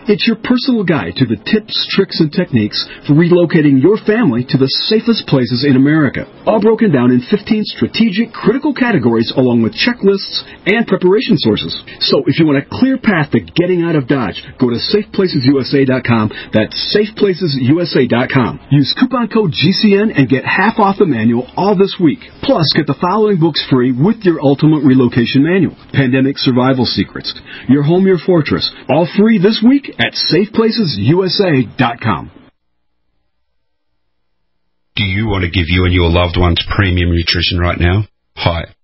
It's your personal guide to the tips, tricks, and techniques for relocating your family to the safest places in America, all broken down in 15 strategic, critical categories along with checklists and preparation sources. So if you want a clear path to getting out of Dodge, go to safeplacesusa.com. That's safeplacesusa.com. Use coupon code GCN and get half off the manual all this week. Plus, get the following books free with your ultimate relocation manual. Pandemic Survival Secrets, Your Home, Your Fortress, all free this week at safeplacesusa.com. Do you want to give you and your loved ones premium nutrition right now? Hi,